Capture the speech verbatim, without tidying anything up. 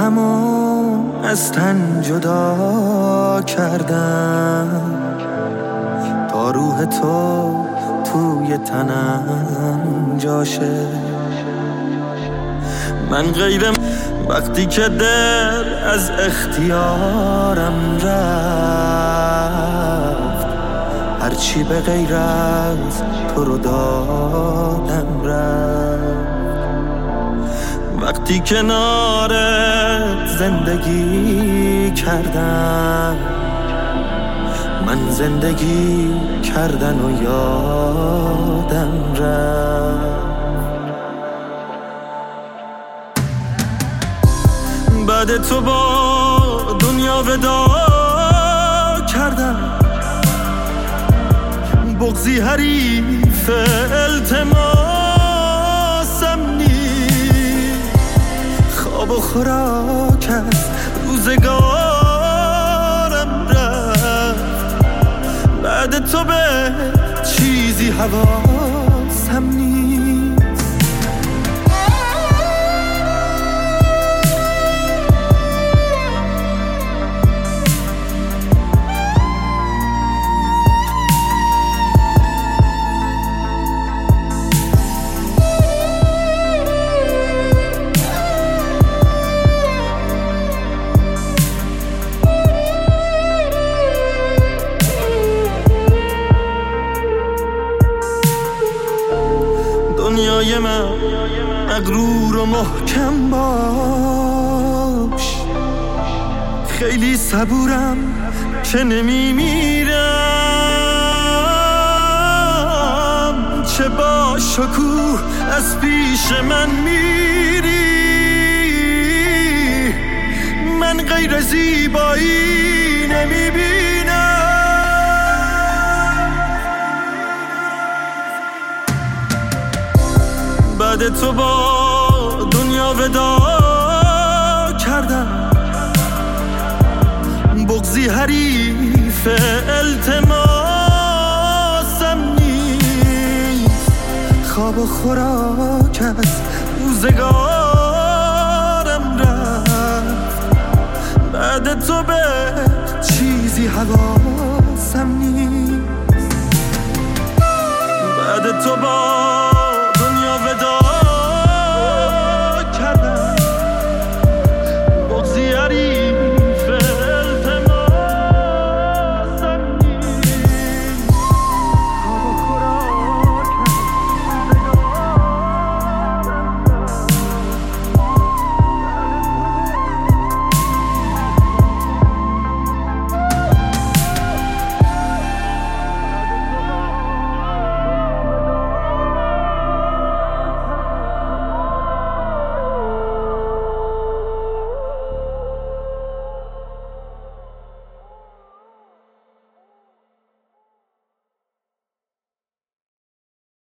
روحمو از تن جدا کردم تا روح تو توی تنم جاشه. من غیرم وقتی که دل از اختیارم رفت، هرچی به غیر از تو رو دادم رفت. وقتی کنارت زندگی کردم، من زندگی کردن و یادم رفت. بعد تو با دنیا ودا کردم، بغضی حریف التماسم نیست، خواب و خوراک از روزگارم رفت. بعد تو به چیزی حواسم نیست. دنیای من مغرور و محکم باش، خیلی صبورم که نمیمیرم. چه با شکوه از پیش من میری، من غیر زیبایی نمیبینم. بعد تو با دنیا ودا کردم، بغضی حریف التماسم نیست، خواب و خوراک از روزگارم رفت. بعد تو به چیزی حواسم نیست. بعد تو با